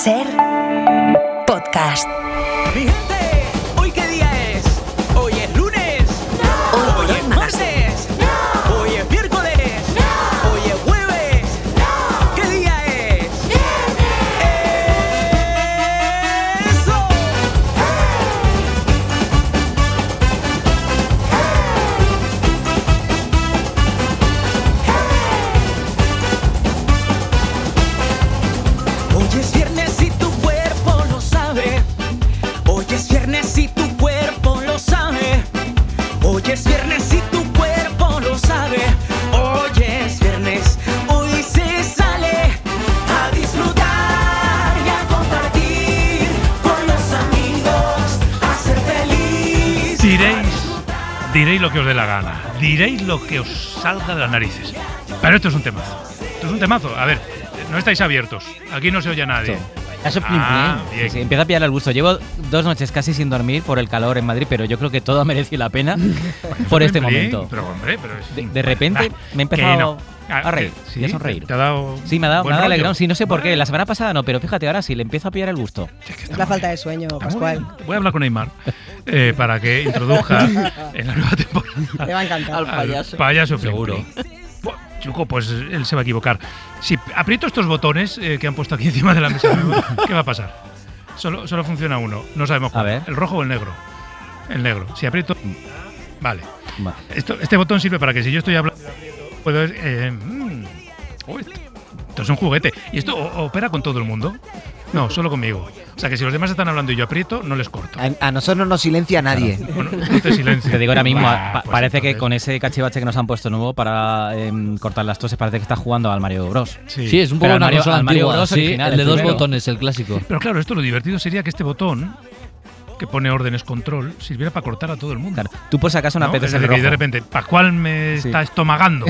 Ser Podcast. Mi gente, ¿hoy qué día es? ¿Hoy es lunes? No. ¿Hoy es martes? No. ¿Hoy es miércoles? No. ¿Hoy es jueves? No. ¿Qué día es? ¡Eso! Hoy es viernes y tu cuerpo lo sabe. Hoy es viernes y tu cuerpo lo sabe. Hoy es viernes y tu cuerpo lo sabe. Hoy es viernes, hoy se sale a disfrutar y a compartir con los amigos, a ser feliz. Diréis lo que os dé la gana, diréis lo que os salga de las narices. Pero esto es un temazo. Esto es un temazo. A ver, no estáis abiertos. Aquí no se oye a nadie. Eso es bien. Sí, empieza a pillar el gusto. Llevo 2 noches casi sin dormir por el calor en Madrid, pero yo creo que todo ha merecido la pena por este momento. Pero hombre, pero es De repente me he empezado a reír, ¿Sí? y a sonreír. ¿Te ha dado Sí, me ha dado alegrón. Sí, no sé por qué. Bueno. La semana pasada no, pero fíjate, ahora sí, le empiezo a pillar el gusto. Es la falta de sueño, Pascual. Voy a hablar con Neymar para que introduzca en la nueva temporada Te va a encantar. al payaso Seguro. Buah, Chuco, pues él se va a equivocar. Si aprieto estos botones que han puesto aquí encima de la mesa, ¿qué va a pasar? Solo funciona uno. No sabemos cuál. A ver. ¿El rojo o el negro? El negro. Si aprieto... Vale. Va. Este botón sirve para que si yo estoy hablando... Puedo... esto es un juguete. ¿Y esto opera con todo el mundo? No, solo conmigo. O sea que si los demás están hablando y yo aprieto, no les corto. A nosotros no nos silencia nadie. Bueno, este silencio. Te digo ahora mismo, Pues parece que entonces- con ese cachivache que nos han puesto nuevo para cortar las toses, parece que está jugando al Mario Bros. Sí, es un poco Pero una Mario- consola al Mario antigua, Bros sí, original, el de el 2 primero. botones, el clásico. Pero claro, esto lo divertido sería que este botón, que pone órdenes control, sirviera para cortar a todo el mundo. Claro. Tú por si acaso una ¿No? PTS Es decir, que de repente, Pascual me Sí. está estomagando.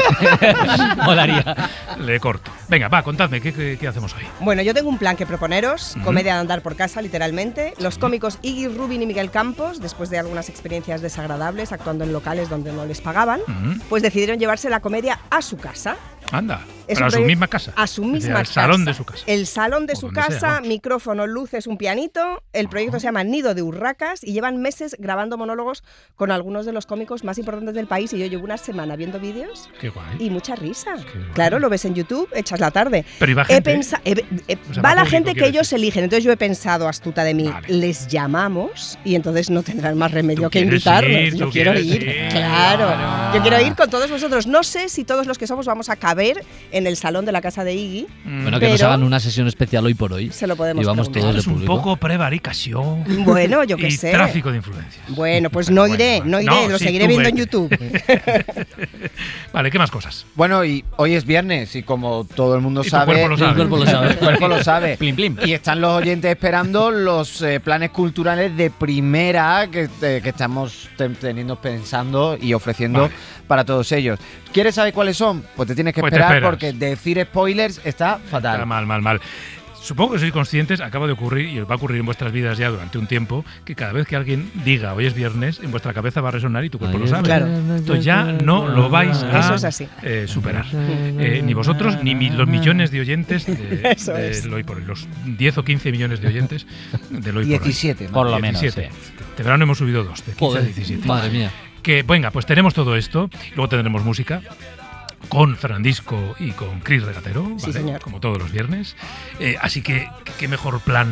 Molaría. Le corto. Venga, va, contadme, ¿qué hacemos hoy? Bueno, yo tengo un plan que proponeros, Ujú. comedia de andar por casa, literalmente. Los cómicos Iggy Rubin y Miguel Campos, después de algunas experiencias desagradables actuando en locales donde no les pagaban, Ujú. pues decidieron llevarse la comedia a su casa. Anda, Es pero un a su proyecto- misma casa. A su Es decir, misma al casa. salón de su casa. El salón de O su donde sea, casa, vamos. micrófono, luces, un pianito. El proyecto se llama Nido de Urracas y llevan meses grabando monólogos con algunos de los cómicos más importantes del país. Y yo llevo una semana viendo vídeos Qué guay. y mucha risa. Qué guay. Claro, lo ves en YouTube, echas la tarde. Pero iba He gente. pensa- O sea, va va la público, gente que quiero ellos decir. eligen. Entonces yo he pensado, astuta de mí, Vale. les llamamos y entonces no tendrán más remedio Tú que quieres invitarnos. ir, Yo tú quiero quieres ir, ir, claro. claro. Yo quiero ir con todos vosotros. No sé si todos los que somos vamos a caber en el salón de la casa de Iggy. Bueno, que nos Pero- hagan una sesión especial hoy por hoy. Se lo podemos Y vamos preguntar. todos de Es un público. poco prevaricación. Bueno, yo qué y sé. tráfico de influencias. Bueno, pues Pero no bueno, iré, bueno. no iré, No, lo sí, seguiré tú viendo en vete. YouTube. Vale, ¿qué más cosas? Bueno, y hoy es viernes y como todo el mundo Y tu sabe, cuerpo lo sabe. El cuerpo lo sabe. el cuerpo lo sabe. Plim, plim. Y están los oyentes esperando los planes culturales de primera que estamos pensando y ofreciendo Vale. para todos ellos. ¿Quieres saber cuáles son? Pues te tienes que Pues te esperar esperas. porque decir spoilers está fatal. Está mal. Supongo que sois conscientes, acaba de ocurrir y os va a ocurrir en vuestras vidas ya durante un tiempo, que cada vez que alguien diga hoy es viernes, en vuestra cabeza va a resonar y tu cuerpo lo sabe. Claro. Esto ya no lo vais a Eso es así. superar. Ni vosotros, ni los millones de oyentes Eso de es. Hoy por Hoy, los 10 o 15 millones de oyentes del Hoy por Hoy. 17. Por lo menos, 17. sí. De verano hemos subido 2, de 15 a Joder, 17. madre mía. Que venga, pues tenemos todo esto, luego tendremos música con Fernandisco y con Chris Regatero, Sí, ¿vale? señor. Como todos los viernes. Así que qué mejor plan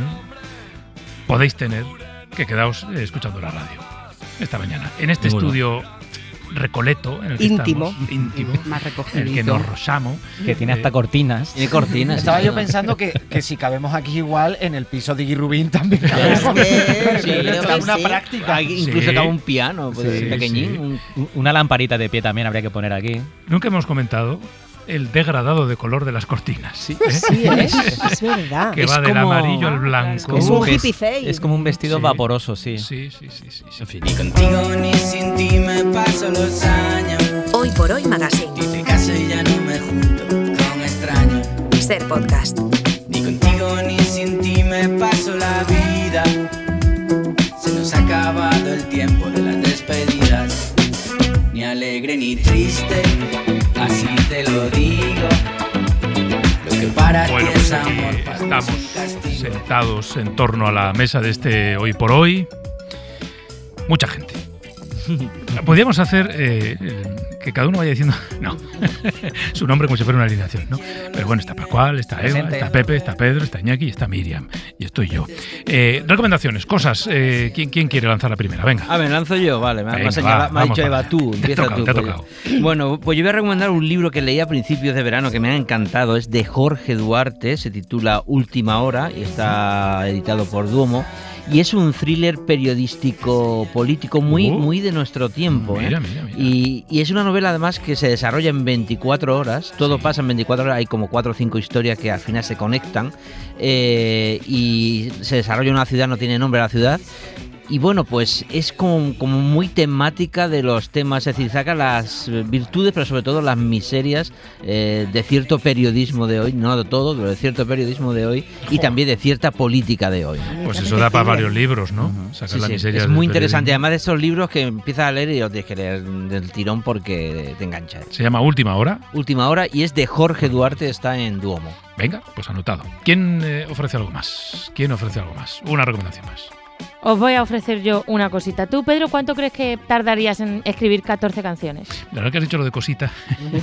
podéis tener que quedaos escuchando la radio esta mañana. En este Ninguno. estudio recoleto, en el que Íntimo. estamos, íntimo, Más en el que nos rozamos. Que tiene hasta cortinas. Tiene cortinas. Estaba yo pensando que si cabemos aquí igual, en el piso de Iggy Rubin también cabemos. Es que- Sí, creo esto que es una sí. práctica. Incluso Sí. acaba un piano, pues, Sí, pequeñín. sí. Una lamparita de pie también habría que poner aquí. Nunca hemos comentado el degradado de color de las cortinas. Sí, es verdad. Que Es va del como- amarillo al blanco. Es un ves- hippie fade. Es como un vestido Sí. vaporoso, sí. Sí. En fin. Ni contigo ni sin ti me paso los años. Hoy por Hoy Magazine. Y te caso y ya no me junto con extraños. Ser Podcast. Ni contigo ni sin ti me paso la vida. Se nos ha acabado el tiempo de las despedidas. Ni alegre ni triste, así te lo digo. Lo que para Bueno, Estamos sentados en torno a la mesa de este Hoy por Hoy. Mucha gente. Podríamos hacer que cada uno vaya diciendo no su nombre como si fuera una alineación, ¿no? Pero bueno, está Pascual, está Eva, Presente. está Pepe, está Pedro, está Iñaki y está Miriam. Y estoy yo. Recomendaciones, cosas. ¿Quién quiere lanzar la primera? Venga. A ver, lanzo yo, vale. Me Venga, ha señalado- va, me ha vamos dicho para Eva, allá. tú, empieza tú. Te ha pues tocado. yo. Bueno, pues yo voy a recomendar un libro que leí a principios de verano que me ha encantado. Es de Jorge Duarte, se titula Última Hora y está editado por Duomo. Y es un thriller periodístico político muy de nuestro tiempo. Mira, ¿eh? mira, mira. Y es una novela además que se desarrolla en 24 horas. Todo pasa en 24 horas. Hay como 4 o 5 historias que al final se conectan. Y se desarrolla en una ciudad, no tiene nombre la ciudad. Y bueno, pues es como muy temática de los temas, es decir, saca las virtudes, pero sobre todo las miserias de cierto periodismo de hoy, no de todo, pero de cierto periodismo de hoy y también de cierta política de hoy. Pues eso da para varios libros, ¿no? Sacar Sí, la sí, miseria es del muy interesante, periodismo. además de estos libros que empiezas a leer y los tienes que leer del tirón porque te engancha. Se llama Última Hora. Última Hora y es de Jorge Duarte, está en Duomo. Venga, pues anotado. ¿Quién ofrece algo más? ¿Quién ofrece algo más? Una recomendación más. Os voy a ofrecer yo una cosita. Tú, Pedro, ¿cuánto crees que tardarías en escribir 14 canciones? La verdad que has dicho lo de cosita.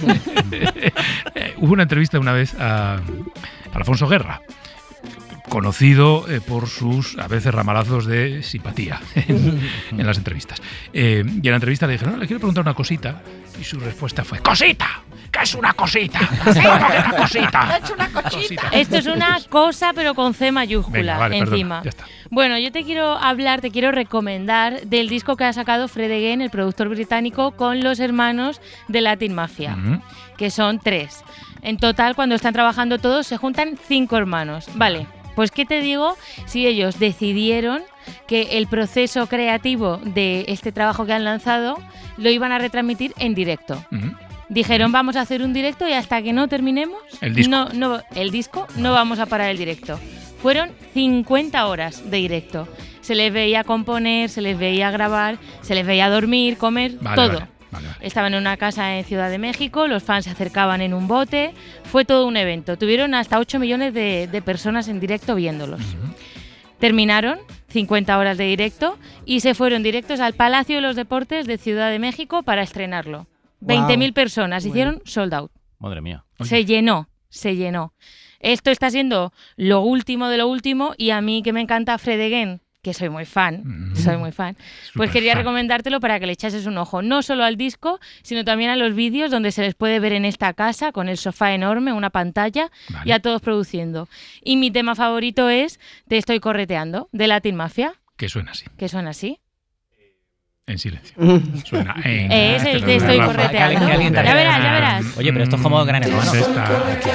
Hubo una entrevista una vez a Alfonso Guerra, conocido por sus a veces ramalazos de simpatía en las entrevistas. Y en la entrevista le dije, no, le quiero preguntar una cosita. Y su respuesta fue, ¡cosita! ¿Qué es una cosita? ¿Cómo que una cosita? ¡Es una cosita! Esto es una cosa, pero con C mayúscula Venga, vale, perdona, encima. ya está. Bueno, yo te quiero recomendar del disco que ha sacado Fred Again, el productor británico, con los hermanos de Latin Mafia, Ujú. que son 3. En total, cuando están trabajando todos, se juntan 5 hermanos. Vale, pues ¿qué te digo si ellos decidieron que el proceso creativo de este trabajo que han lanzado lo iban a retransmitir en directo? Ujú. Dijeron, vamos a hacer un directo y hasta que no terminemos El disco. no vamos a parar el directo. Fueron 50 horas de directo. Se les veía componer, se les veía grabar, se les veía dormir, comer, Vale, todo. vale. Estaban en una casa en Ciudad de México, los fans se acercaban en un bote, fue todo un evento. Tuvieron hasta 8 millones de personas en directo viéndolos. Terminaron 50 horas de directo y se fueron directos al Palacio de los Deportes de Ciudad de México para estrenarlo. 20.000 personas hicieron sold out. Madre mía. Se llenó. Esto está siendo lo último de lo último y a mí que me encanta Fred Again, que soy muy fan, pues quería Superfan. recomendártelo para que le echases un ojo, no solo al disco, sino también a los vídeos donde se les puede ver en esta casa con el sofá enorme, una pantalla Vale. y a todos produciendo. Y mi tema favorito es Te estoy correteando, de Latin Mafia, Que suena así, que suena así. en silencio. Suena en... Es el Te estoy Rafa. correteando. Que alguien te Ya arregle. verás, ya verás. Oye, pero esto es como Gran Hermano. Pues esta-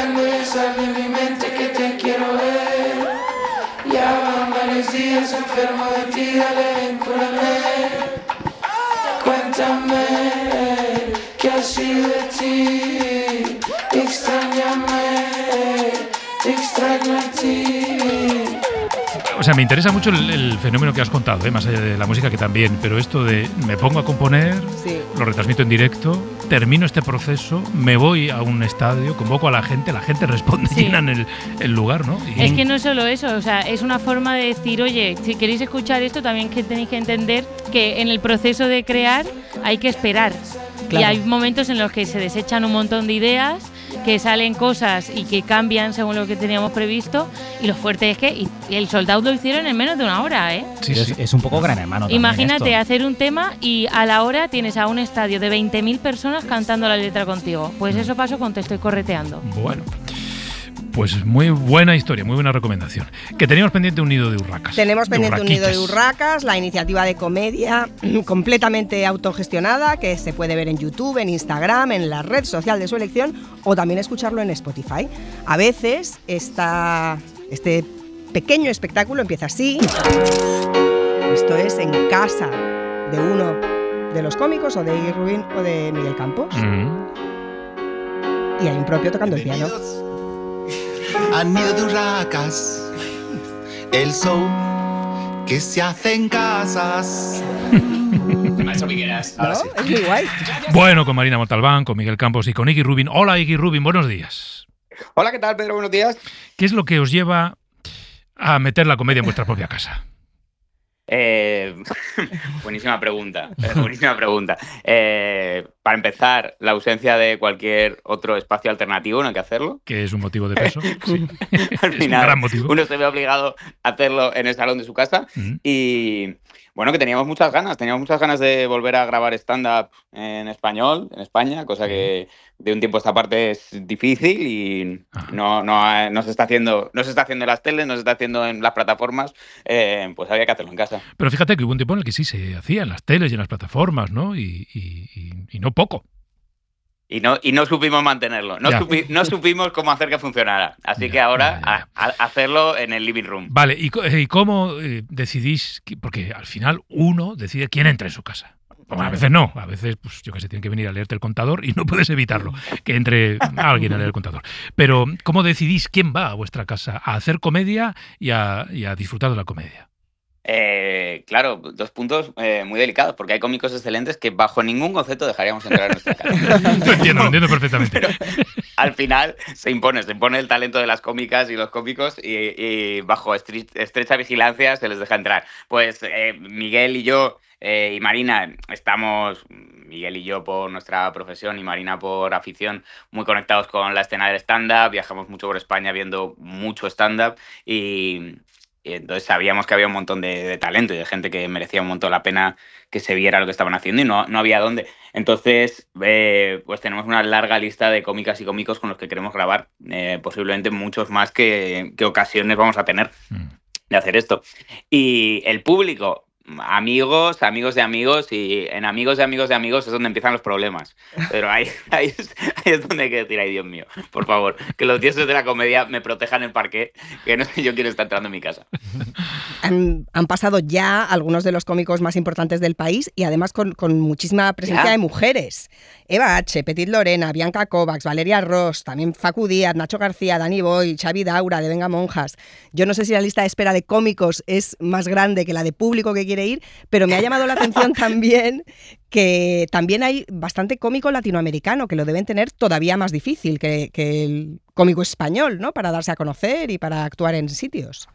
O sea, me interesa mucho el fenómeno que has contado, más allá de la música que también, pero esto de me pongo a componer, Sí. lo retransmito en directo, termino este proceso, me voy a un estadio, convoco a la gente responde, Sí. llenan el lugar, ¿no? Y- Es que no es solo eso, o sea, es una forma de decir, oye, si queréis escuchar esto, también que tenéis que entender que en el proceso de crear hay que esperar. Y hay momentos en los que se desechan un montón de ideas, que salen cosas y que cambian según lo que teníamos previsto. Y lo fuerte es que y el sold out lo hicieron en menos de una hora, ¿eh? Sí, Pero sí. es un poco Gran Hermano también Imagínate esto. hacer un tema y a la hora tienes a un estadio de 20.000 personas cantando la letra contigo. Pues eso pasó con Te estoy correteando. Bueno, pues muy buena historia, muy buena recomendación. Que teníamos pendiente un nido de urracas. Tenemos de pendiente un nido de urraquitas. urracas, la iniciativa de comedia completamente autogestionada que se puede ver en YouTube, en Instagram, en la red social de su elección o también escucharlo en Spotify. A veces este pequeño espectáculo empieza así. Esto es en casa de uno de los cómicos o de Iggy Rubin o de Miguel Campos y hay un propio tocando el piano. Al nido de urracas, el show que se hace en casas. ¿No? Es muy guay. Bueno, con Marina Montalbán, con Miguel Campos y con Iggy Rubin. Hola Iggy Rubin, buenos días. Hola, ¿qué tal, Pedro? Buenos días. ¿Qué es lo que os lleva a meter la comedia en vuestra propia casa? Buenísima pregunta. Buenísima pregunta. Para empezar, la ausencia de cualquier otro espacio alternativo en el que hacerlo. Que es un motivo de peso. Sí. Al Es final, un gran motivo. uno se ve obligado a hacerlo en el salón de su casa. Y bueno, que teníamos muchas ganas de volver a grabar stand-up en español, en España, cosa que de un tiempo a esta parte es difícil y no se está haciendo en las teles, no se está haciendo en las plataformas, pues había que hacerlo en casa. Pero fíjate que hubo un tiempo en el que sí se hacía en las teles y en las plataformas, ¿no? Y no poco. Y no supimos mantenerlo, no supimos cómo hacer que funcionara. Así que ahora a hacerlo en el living room. Vale, ¿y cómo decidís? Porque al final uno decide quién entra en su casa. Bueno, a veces no, a veces, pues yo qué sé, tiene que venir a leerte el contador y no puedes evitarlo, que entre alguien a leer el contador. Pero, ¿cómo decidís quién va a vuestra casa a hacer comedia y a disfrutar de la comedia? Claro, 2 puntos muy delicados, porque hay cómicos excelentes que bajo ningún concepto dejaríamos entrar en nuestra casa. Lo entiendo perfectamente. Pero al final se impone el talento de las cómicas y los cómicos y bajo estrecha vigilancia se les deja entrar. Pues Miguel y yo y Marina Miguel y yo por nuestra profesión y Marina por afición, muy conectados con la escena del stand-up, viajamos mucho por España viendo mucho stand-up y entonces sabíamos que había un montón de talento y de gente que merecía un montón la pena que se viera lo que estaban haciendo y no había dónde. Entonces, pues tenemos una larga lista de cómicas y cómicos con los que queremos grabar, posiblemente muchos más que ocasiones vamos a tener de hacer esto. Y el público, amigos de amigos, y en amigos de amigos de amigos es donde empiezan los problemas. Pero ahí es donde hay que decir, ay Dios mío, por favor, que los dioses de la comedia me protejan el parqué, que no sé yo quién está entrando en mi casa. Han pasado ya algunos de los cómicos más importantes del país y además con muchísima presencia de mujeres. Eva H., Petit Lorena, Bianca Kovacs, Valeria Ross, también Facu Díaz, Nacho García, Dani Boy, Xavi Daura, de Venga Monjas. Yo no sé si la lista de espera de cómicos es más grande que la de público que quiere ir, pero me ha llamado la atención también que también hay bastante cómico latinoamericano, que lo deben tener todavía más difícil que el cómico español, ¿no? Para darse a conocer y para actuar en sitios.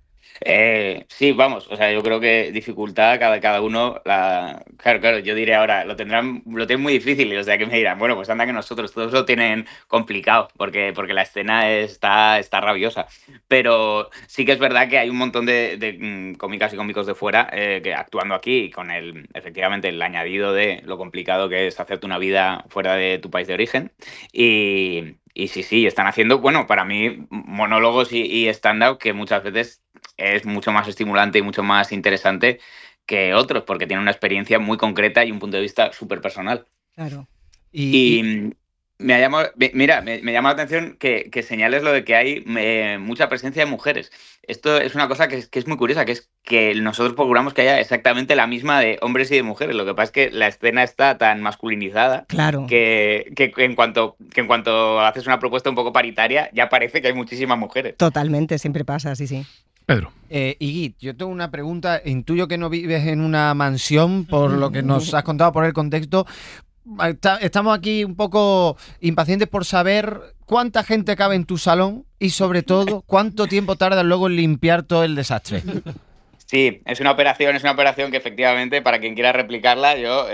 Sí, vamos, o sea, yo creo que dificultad cada uno, claro, yo diré ahora, lo tienen muy difícil, y o sea, que me dirán, bueno, pues anda que nosotros todos lo tienen complicado, porque la escena está rabiosa, pero sí que es verdad que hay un montón de cómicas y cómicos de fuera que actuando aquí, con efectivamente el añadido de lo complicado que es hacerte una vida fuera de tu país de origen, y sí, están haciendo, bueno, para mí, monólogos y stand-up que muchas veces es mucho más estimulante y mucho más interesante que otros, porque tiene una experiencia muy concreta y un punto de vista súper personal. Claro. Y me llama la atención que señales lo de que hay mucha presencia de mujeres. Esto es una cosa que es muy curiosa, que es que nosotros procuramos que haya exactamente la misma de hombres y de mujeres. Lo que pasa es que la escena está tan masculinizada, claro, que en cuanto haces una propuesta un poco paritaria, ya parece que hay muchísimas mujeres. Totalmente, siempre pasa, sí. Pedro. Iggy, yo tengo una pregunta. Intuyo que no vives en una mansión, por lo que nos has contado, por el contexto. Estamos aquí un poco impacientes por saber cuánta gente cabe en tu salón y, sobre todo, cuánto tiempo tardas luego en limpiar todo el desastre. Sí, es una operación que efectivamente, para quien quiera replicarla, yo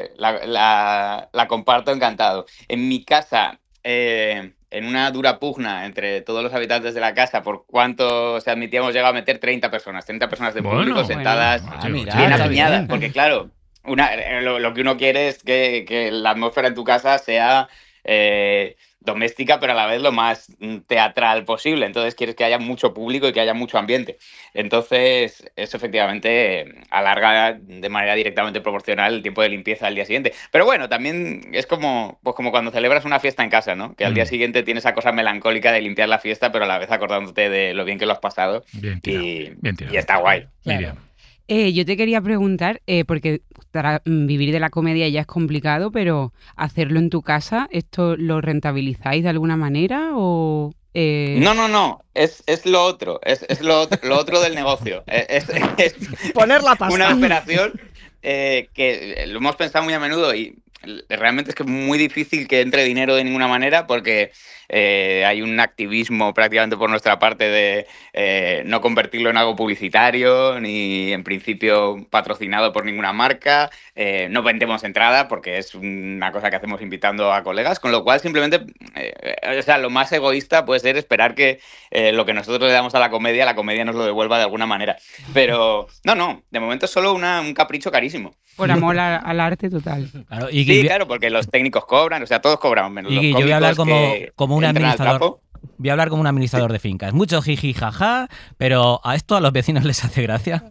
la comparto encantado. En mi casa, en una dura pugna entre todos los habitantes de la casa por cuánto se admitía, hemos llegado a meter 30 personas de público sentadas, bien apiñadas, porque claro, lo que uno quiere es que la atmósfera en tu casa sea doméstica, pero a la vez lo más teatral posible. Entonces quieres que haya mucho público y que haya mucho ambiente. Entonces eso efectivamente alarga de manera directamente proporcional el tiempo de limpieza al día siguiente. Pero bueno, también es como cuando celebras una fiesta en casa, ¿no? Que al día siguiente tienes esa cosa melancólica de limpiar la fiesta, pero a la vez acordándote de lo bien que lo has pasado. Bien tirado. Y está guay. Claro. Yo te quería preguntar, porque vivir de la comedia ya es complicado, pero hacerlo en tu casa, ¿esto lo rentabilizáis de alguna manera o...? No, es lo otro, es lo otro del negocio. Es poner la pasta. Una operación que lo hemos pensado muy a menudo y realmente es que es muy difícil que entre dinero de ninguna manera porque hay un activismo prácticamente por nuestra parte de no convertirlo en algo publicitario, ni en principio patrocinado por ninguna marca, no vendemos entrada porque es una cosa que hacemos invitando a colegas, con lo cual simplemente, o sea, lo más egoísta puede ser esperar que lo que nosotros le damos a la comedia nos lo devuelva de alguna manera. Pero no, de momento es solo un capricho carísimo. Por amor al arte total. Claro, sí, claro, porque los técnicos cobran, o sea, todos cobramos menos los cómicos. Yo voy a hablar como un administrador. Trapo. Voy a hablar como un administrador de fincas. Mucho jiji, jaja, pero ¿a esto a los vecinos les hace gracia?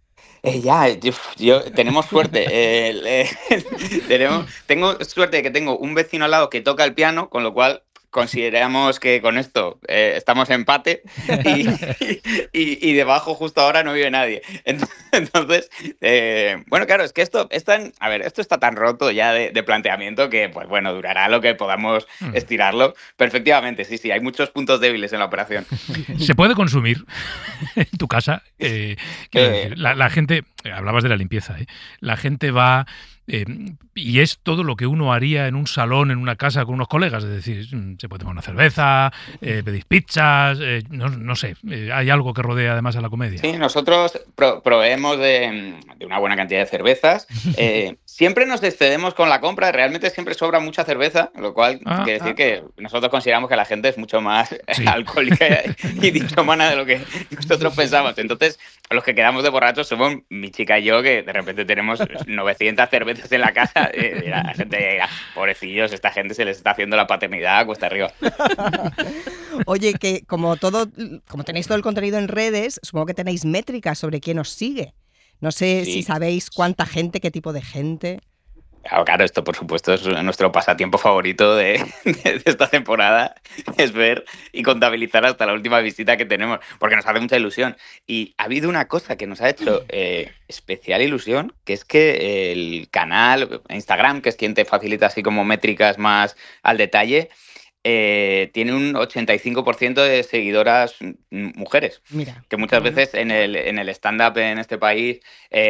Tenemos suerte. Tengo suerte de que tengo un vecino al lado que toca el piano, con lo cual consideramos que con esto estamos en empate y debajo justo ahora no vive nadie. Entonces, bueno, claro, es que esto está tan roto ya de planteamiento que, pues bueno, durará lo que podamos estirarlo. Pero efectivamente, sí, hay muchos puntos débiles en la operación. ¿Se puede consumir en tu casa? La gente, hablabas de la limpieza, la gente va... y es todo lo que uno haría en un salón, en una casa con unos colegas, es decir, se puede tomar una cerveza, pedís pizzas, no sé, hay algo que rodea además a la comedia. Sí, nosotros proveemos de una buena cantidad de cervezas, siempre nos excedemos con la compra, realmente siempre sobra mucha cerveza, lo cual quiere decir que nosotros consideramos que la gente es mucho más alcohólica y diplomana de lo que nosotros pensamos. Entonces, los que quedamos de borrachos somos mi chica y yo, que de repente tenemos 900 cervezas en la casa, la gente dirá, pobrecillos, esta gente se les está haciendo la paternidad cuesta arriba. Oye, que como tenéis todo el contenido en redes, supongo que tenéis métricas sobre quién os sigue. No sé si sabéis cuánta gente, qué tipo de gente. Claro, esto por supuesto es nuestro pasatiempo favorito de esta temporada, es ver y contabilizar hasta la última visita que tenemos, porque nos hace mucha ilusión. Y ha habido una cosa que nos ha hecho especial ilusión, que es que el canal Instagram, que es quien te facilita así como métricas más al detalle, tiene un 85% de seguidoras mujeres. Mira, que muchas veces en el stand-up en este país...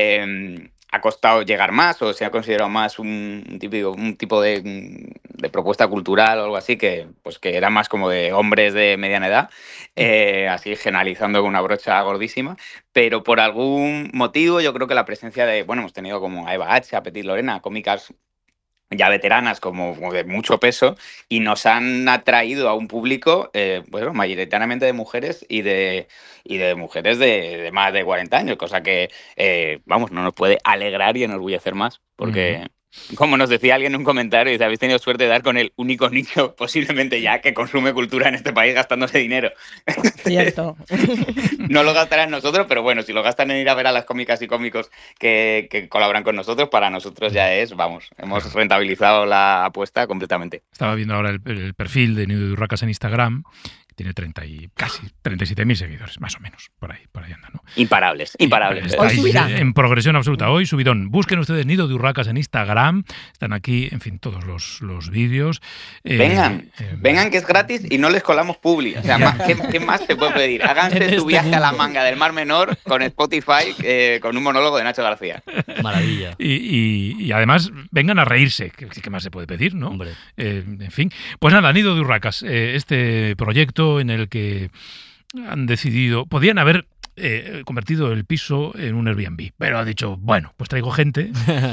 ha costado llegar más o se ha considerado más un tipo de propuesta cultural o algo así que era más como de hombres de mediana edad, así generalizando con una brocha gordísima, pero por algún motivo yo creo que la presencia hemos tenido como a Eva H, a Petit Lorena, cómicas ya veteranas como de mucho peso y nos han atraído a un público mayoritariamente de mujeres y de mujeres de más de 40 años, cosa que no nos puede alegrar y enorgullecer más, porque como nos decía alguien en un comentario, dice, habéis tenido suerte de dar con el único nicho posiblemente ya que consume cultura en este país gastándose dinero. Cierto. No lo gastarán nosotros, pero bueno, si lo gastan en ir a ver a las cómicas y cómicos que colaboran con nosotros, para nosotros ya hemos rentabilizado la apuesta completamente. Estaba viendo ahora el perfil de Nido de Urracas en Instagram, que tiene casi 37.000 seguidores, más o menos, por ahí anda, ¿no? Imparables. Estáis en progresión absoluta. Hoy subidón. Busquen ustedes Nido de Urracas en Instagram. Están aquí, en fin, todos los vídeos. Vengan, que es gratis y no les colamos publi. O sea, ¿qué más se puede pedir? Háganse su viaje a la manga del Mar Menor con Spotify, con un monólogo de Nacho García. Maravilla. Y además, vengan a reírse. ¿Qué más se puede pedir, no? Hombre. En fin. Pues nada, Nido de Urracas, este proyecto en el que han decidido, podían haber convertido el piso en un Airbnb, pero ha dicho, bueno, pues traigo gente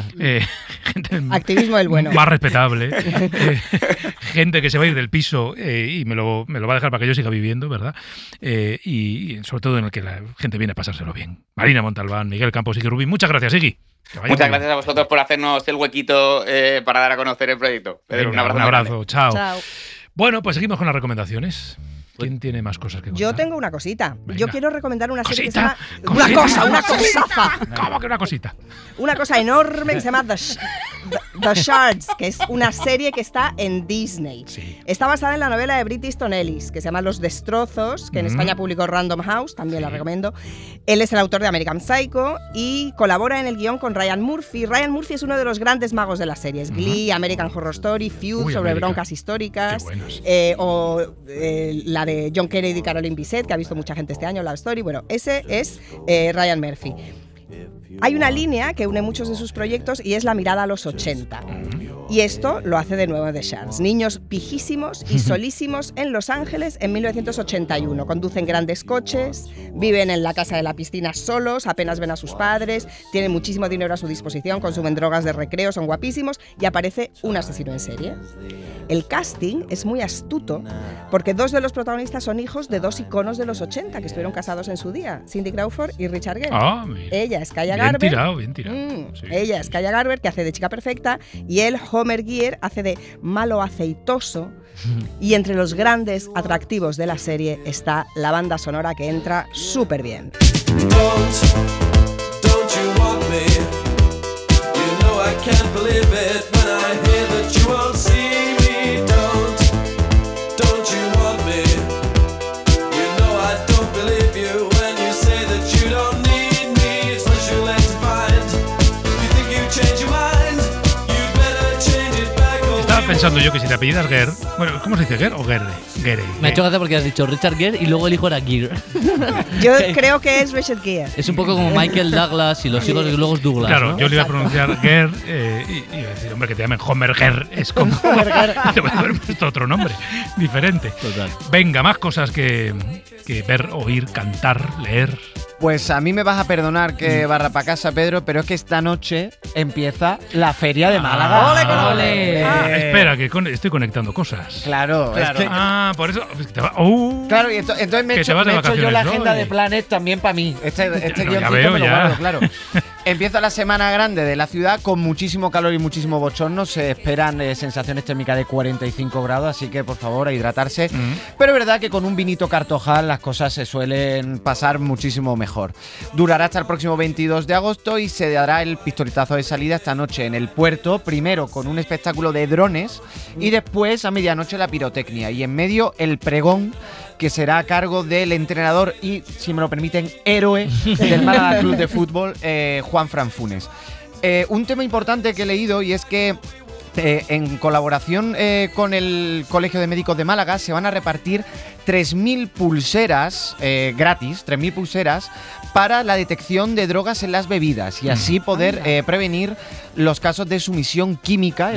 activismo del bueno, más respetable, gente que se va a ir del piso y me lo va a dejar para que yo siga viviendo, ¿verdad? Y sobre todo en el que la gente viene a pasárselo bien. Marina Montalbán, Miguel Campos y Iggy Rubín, muchas gracias, Iggy. Muchas gracias a vosotros por hacernos el huequito para dar a conocer el proyecto. Pedro, Venga, un abrazo, chao. Chao. Bueno, pues seguimos con las recomendaciones. ¿Quién tiene más cosas que contar? Yo tengo una cosita. Venga. Yo quiero recomendar una serie que se ¿Cosita? llama... Una cosaza. ¿Cómo que una cosita? Una cosa enorme que se llama The Shards, que es una serie que está en Disney. Sí. Está basada en la novela de Bret Easton Ellis, que se llama Los Destrozos, que en España publicó Random House, también la recomiendo. Él es el autor de American Psycho y colabora en el guión con Ryan Murphy. Ryan Murphy es uno de los grandes magos de las series. Glee, American Horror Story, Feud, sobre broncas históricas, o la de John Kennedy y Caroline Bisset, que ha visto mucha gente este año, Love Story. Bueno, ese es Ryan Murphy. Hay una línea que une muchos de sus proyectos y es la mirada a los 80. Y esto lo hace de nuevo The Sharks. Niños pijísimos y solísimos en Los Ángeles en 1981. Conducen grandes coches, viven en la casa de la piscina solos, apenas ven a sus padres, tienen muchísimo dinero a su disposición, consumen drogas de recreo, son guapísimos y aparece un asesino en serie. El casting es muy astuto porque dos de los protagonistas son hijos de dos iconos de los 80 que estuvieron casados en su día, Cindy Crawford y Richard Gere. Ella es Kaya Garber. Bien tirado. Sí. Ella es Kaya Garber, que hace de chica perfecta, y él, Homer Gear, hace de malo aceitoso. Y entre los grandes atractivos de la serie está la banda sonora que entra súper bien. Don't you want me? You know I can't believe it when I hear that you won't see me. Don't you want me? You know I don't believe you when you say that you don't need me. It's what you're left to find. You think you change your mind? You better change it back. Estaba pensando yo que si te apellidas Gere, bueno, ¿cómo se dice Gere o Gere? Gere. Me ha hecho gracia porque has dicho Richard Gere y luego el hijo era Gere. Yo creo que es Richard Gere. Es un poco como Michael Douglas y los hijos de luego es Douglas. Claro, ¿no? yo le iba a pronunciar Gere y iba a decir, hombre, que te llamen Homer Gere. Es como. Te voy a haber puesto otro nombre diferente. Total. Venga, más cosas que ver, oír, cantar, leer. Pues a mí me vas a perdonar que barra para casa, Pedro, pero es que esta noche empieza la Feria de Málaga. ¡Ole con ole! Espera, que estoy conectando cosas. Claro. Es que, por eso. claro, y entonces me he hecho yo la agenda de Planet también para mí. Este guioncito me lo guardo, claro. Empieza la semana grande de la ciudad con muchísimo calor y muchísimo bochorno. Se esperan sensaciones térmicas de 45 grados, así que por favor a hidratarse. Pero es verdad que con un vinito Cartojal las cosas se suelen pasar muchísimo mejor. Durará hasta el próximo 22 de agosto y se dará el pistoletazo de salida esta noche en el puerto, primero con un espectáculo de drones y después a medianoche la pirotecnia y en medio el pregón, que será a cargo del entrenador y, si me lo permiten, héroe del Málaga Club de Fútbol, Juanfran Funes. Un tema importante que he leído y es que en colaboración con el Colegio de Médicos de Málaga se van a repartir 3.000 pulseras gratis, 3.000 pulseras para la detección de drogas en las bebidas y así poder prevenir los casos de sumisión química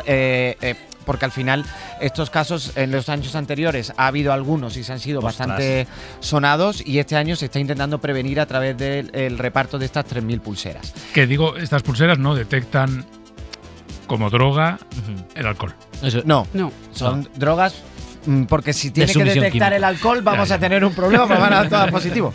porque al final estos casos en los años anteriores ha habido algunos y se han sido bastante sonados y este año se está intentando prevenir a través del reparto de estas 3.000 pulseras. Que digo, estas pulseras no detectan como droga el alcohol. Eso. No, son drogas porque si tiene que detectar química el alcohol vamos a tener un problema, pues van a dar todas positivo.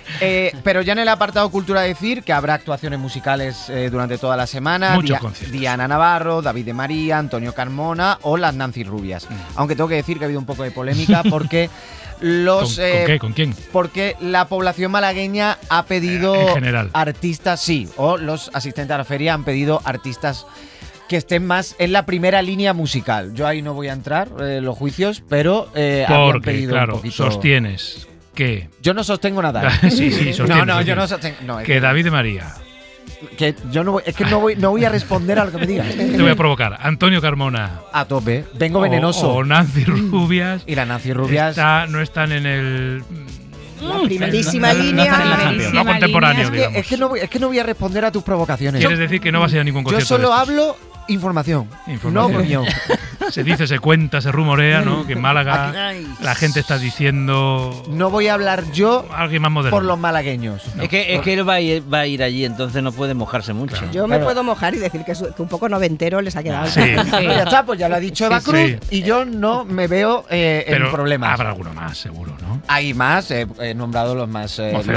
Pero ya en el apartado cultura decir que habrá actuaciones musicales durante toda la semana. Muchos conciertos. Diana Navarro, David de María, Antonio Carmona o las Nancy Rubias. Aunque tengo que decir que ha habido un poco de polémica porque los... ¿Con qué? ¿Con quién? Porque la población malagueña ha pedido en general artistas, sí, o los asistentes a la feria han pedido artistas que estén más en la primera línea musical. Yo ahí no voy a entrar en los juicios, pero habían pedido claro, un poquito. Sostienes que... Yo no sostengo nada. Sí, sostienes. No, yo no sostengo. No, que David de María... Que yo no voy a responder a lo que me digas. Te voy a provocar. Antonio Carmona. A tope. Vengo venenoso. O Nancy Rubias. Y la Nancy Rubias... no están en el... La primerísima línea. No contemporáneo, digamos. Es que no voy a responder a tus provocaciones. ¿Quieres decir que no vas a ir a ningún concierto? Yo solo hablo información. No opinión. Se dice, se cuenta, se rumorea, ¿no? Que en Málaga la gente está diciendo... No voy a hablar yo alguien más moderno por los malagueños. No. Es que él va a ir allí, entonces no puede mojarse mucho. Claro. Yo me puedo mojar y decir que un poco noventero les ha quedado. Sí. Ya está, pues ya lo ha dicho Eva Cruz y yo no me veo en problemas. Habrá alguno más, seguro, ¿no? Hay más, he nombrado los más...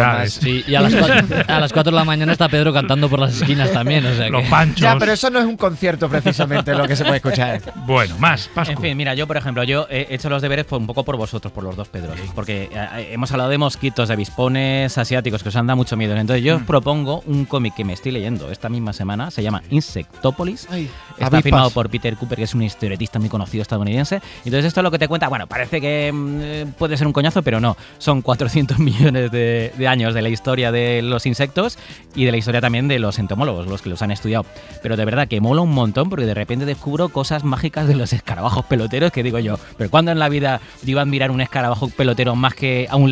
Sí, y a las 4 de la mañana está Pedro cantando por las esquinas también. O sea los panchos. Ya, pero eso no es un concierto precisamente lo que se puede escuchar. Bueno, más, Pascu. En fin, mira, yo por ejemplo, yo he hecho los deberes un poco por vosotros, por los dos Pedros, porque hemos hablado de mosquitos, de avispones asiáticos que os han dado mucho miedo. Entonces yo os propongo un cómic que me estoy leyendo esta misma semana, se llama Insectópolis. Está firmado por Peter Cooper, que es un historietista muy conocido estadounidense. Entonces esto es lo que te cuenta, bueno, parece que puede ser un coñazo, pero no. Son 400 millones de años de la historia de los insectos y de la historia también de los entomólogos, los que los han estudiado. Pero de verdad que mola un montón porque de repente descubro cosas mágicas de los escarabajos peloteros que digo yo, pero ¿cuándo en la vida yo iba a admirar un escarabajo pelotero más que a un león?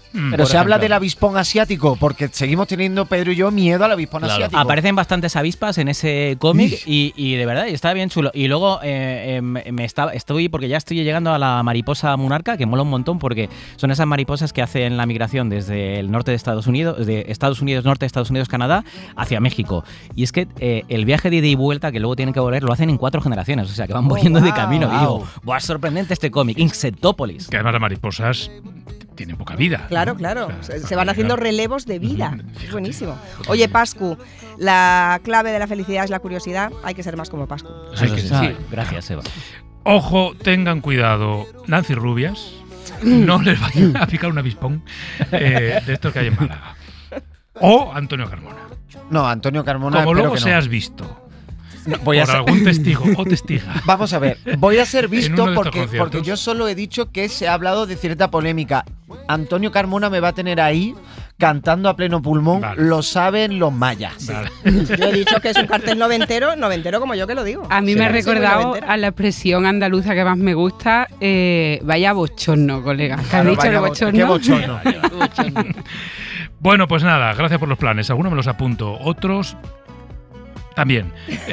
Pero Por se habla ejemplo. del avispón asiático, porque seguimos teniendo, Pedro y yo, miedo al avispón asiático. Aparecen bastantes avispas en ese cómic y de verdad está bien chulo. Y luego porque ya estoy llegando a la mariposa monarca, que mola un montón porque son esas mariposas que hacen la migración desde el norte de Estados Unidos, norte de Estados Unidos, Canadá, hacia México. Y es que el viaje de ida y vuelta, que luego tienen que volver, lo hacen en 4 generaciones, o sea que van volviendo de camino. Y digo, ¡buah, sorprendente este cómic! Insectópolis. Que además las mariposas tienen poca vida. Claro, claro. Se van haciendo relevos de vida. Es buenísimo. Oye, Pascu, la clave de la felicidad es la curiosidad. Hay que ser más como Pascu. Gracias, Eva. Ojo, tengan cuidado. Nancy Rubias, no les vayan a picar un avispón de estos que hay en Málaga. O Antonio Carmona. No, Antonio Carmona. Como espero luego que no. seas visto. No, voy a por ser- algún testigo o testiga. Vamos a ver, voy a ser En visto uno de estos porque conciertos. yo solo he dicho que se ha hablado de cierta polémica. Antonio Carmona me va a tener ahí cantando a pleno pulmón, lo saben los mayas. Yo he dicho que es un cartel noventero como yo que lo digo. A mí Sí, me ha sí, muy recordado noventera. a la expresión andaluza que más me gusta, vaya bochorno, colega. ¿Qué has Claro, dicho vaya de qué bochorno? bochorno. Bueno, pues nada, gracias por los planes. Algunos me los apunto, otros también.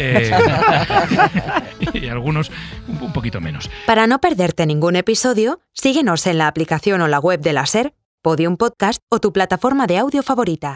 Y algunos un poquito menos. Para no perderte ningún episodio, síguenos en la aplicación o la web de la SER, Podium Podcast o tu plataforma de audio favorita.